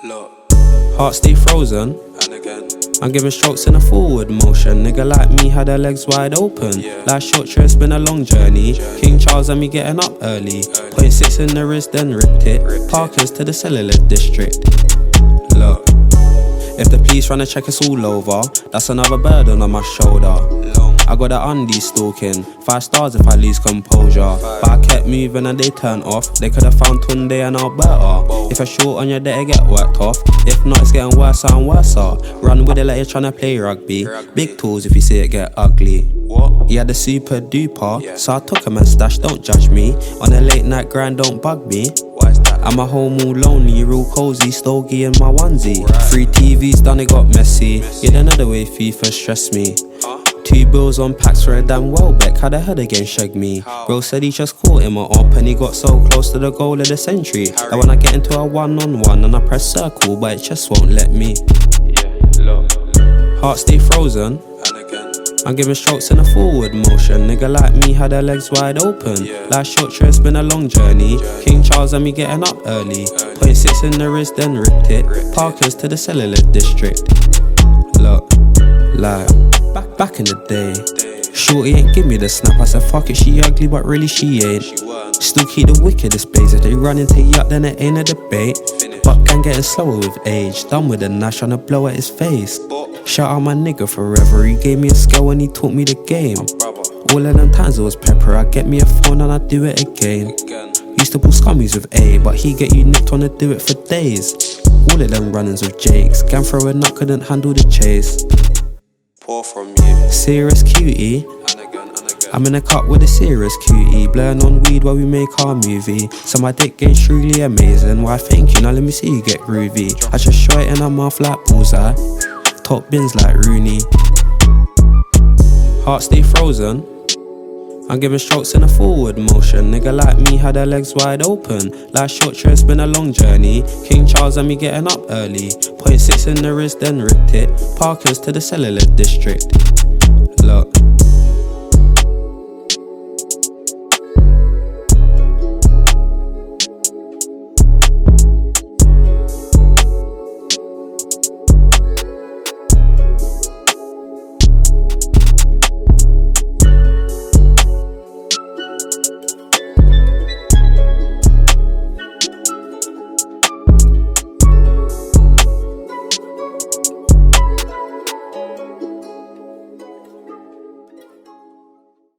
Look, Heart stay frozen. and again. I'm giving strokes in a forward motion. Nigga like me had her legs wide open. Yeah. Last short trip, it's been a long journey. King Charles and me getting up early. Point 6 in the wrist, then ripped it. Parkers to the cellular district. Look, if the police run a check, it's all over. That's another burden on my shoulder. Long, I got the undies stalking. 5 stars if I lose composure. But I kept moving and they turned off. They could have found Tunde and Alberta. If a short on your day, get worked off. If not, it's getting worse and worse. Run with it like you're trying to play rugby. Big tools if you see it get ugly. what? He had the super duper, Yeah. so I took him and stashed, don't judge me. On a late night grind, don't bug me. Why is that? I'm at home all lonely, real cozy, stogie in my onesie. Right. 3 TVs done, it got messy. Yeah, another way FIFA stressed me. Huh? 2 bills on packs for a damn Welbeck, had a head again shag me. Bro said he just caught him up and he got so close to the goal of the century. That when I get into a 1-on-1 and I press circle, but it just won't let me. Yeah, look, Heart stay frozen. and again. I'm giving strokes in a forward motion. Nigga like me had her legs wide open. Yeah. Last short trip, it's been a long journey. King Charles and me getting up early. Point 6 in the wrist, then ripped it. Parkers to the cellular district. Look, like, back in the day, Shorty ain't give me the snap. I said fuck it, she ugly but really she ain't. She weren't. Still keep the wickedest plays. If they run into yuck, then it ain't a debate. But can getting slower with age. Done with the Nash, trying to blow at his face. Shout out my nigga forever. He gave me a scale when he taught me the game. Brother, All of them times it was pepper. I get me a phone and I do it again. again. Used to pull scummies with A, but he get you nicked on to do it for days. All of them runnings with Jakes. Gang throwing up, couldn't handle the chase. Pour from you, Serious cutie. and again, and again. I'm in a cup with a serious cutie. Blurring on weed while we make our movie. So my dick game's truly amazing. Why thank you, now let me see you get groovy. I just shot it in her mouth like bullseye. Top bins like Rooney. Heart stay frozen. I'm giving strokes in a forward motion. Nigga like me had her legs wide open. Last short trip, it's been a long journey. King Charles and me getting up early. Point 6 in the wrist, then ripped it. Parkers to the cellular district. Look.